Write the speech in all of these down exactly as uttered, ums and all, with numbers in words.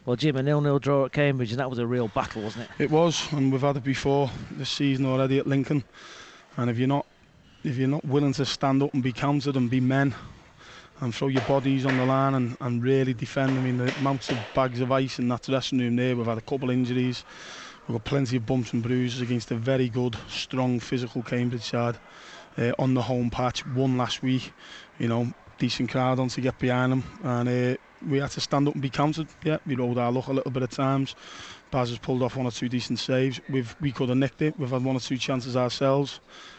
Well, Jim, a nil-nil draw at Cambridge, and that was a real battle, wasn't it? It was, and we've had it before this season already at Lincoln. And if you're not, if you're not willing to stand up and be counted and be men, and throw your bodies on the line and, and really defend. I mean, the amounts of bags of ice in that dressing room there. We've had a couple injuries. We've got plenty of bumps and bruises against a very good, strong, physical Cambridge side uh, on the home patch. Won last week, you know, decent crowd on to get behind them, and uh, we had to stand up and be counted. Yeah, we rode our luck a little bit at times. Baz has pulled off one or two decent saves. We've we could have nicked it. We've had one or two chances ourselves.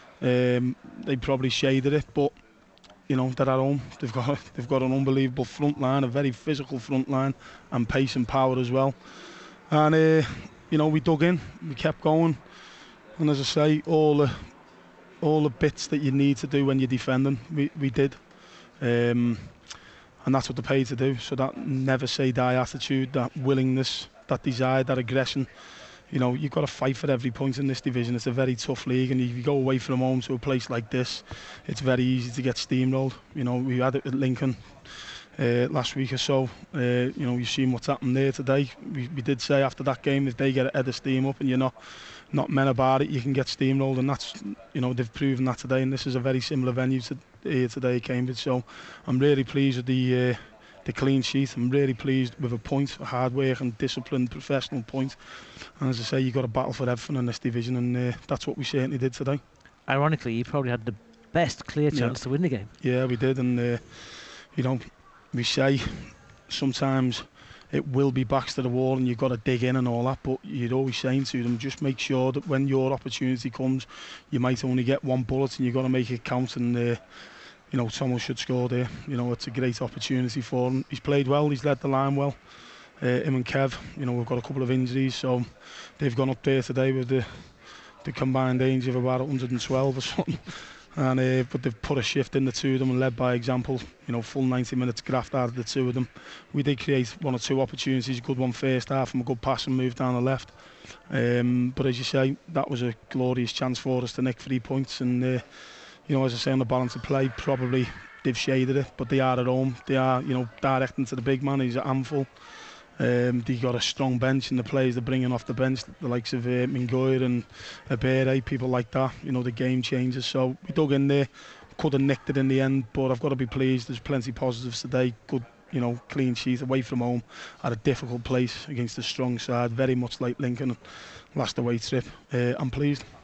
Um, they probably shaded it, but you know, they're at home. They've got they've got an unbelievable front line, a very physical front line, and pace and power as well. And uh, you know, we dug in, we kept going, and as I say, all the all the bits that you need to do when you're defending, we we did, um, and that's what they're paid to do. So that never say die attitude, that willingness, that desire, that aggression. You know, you've got to fight for every point in this division. It's a very tough league, and if you go away from home to a place like this, it's very easy to get steamrolled. You know, we had it at Lincoln uh, last week or so. Uh, you know, you've seen what's happened there today. We, we did say after that game, if they get a head of steam up and you're not not men about it, you can get steamrolled, and that's, you know, they've proven that today. And this is a very similar venue to here today, Cambridge. So I'm really pleased with the. Uh, the clean sheet. I'm really pleased with a point, a hard work and disciplined professional point. And as I say, you've got to battle for everything in this division, and uh, that's what we certainly did today. Ironically, you probably had the best clear chance yeah. to win the game. Yeah, we did, and uh, you know, we say sometimes it will be backs to the wall and you've got to dig in and all that, but you're always saying to them, just make sure that when your opportunity comes, you might only get one bullet and you've got to make it count. And uh, you know, Thomas should score there. You know, it's a great opportunity for him. He's played well, he's led the line well. Uh, him and Kev, you know, we've got a couple of injuries, so they've gone up there today with the the combined age of about one hundred and twelve or something. And uh, but they've put a shift in the two of them and led by example. You know, full ninety minutes graft out of the two of them. We did create one or two opportunities, a good one first half from a good pass and move down the left. Um, but as you say, that was a glorious chance for us to nick three points. And uh, you know, as I say, on the balance of play, probably they've shaded it, but they are at home. They are, you know, directing to the big man. He's a handful. Um, they got a strong bench, and the players they're bringing off the bench, the likes of uh, Mingoy and Abere, people like that, you know, the game changers. So we dug in there, could have nicked it in the end, but I've got to be pleased. There's plenty positives today. Good, you know, clean sheet away from home at a difficult place against a strong side, very much like Lincoln last away trip. Uh, I'm pleased.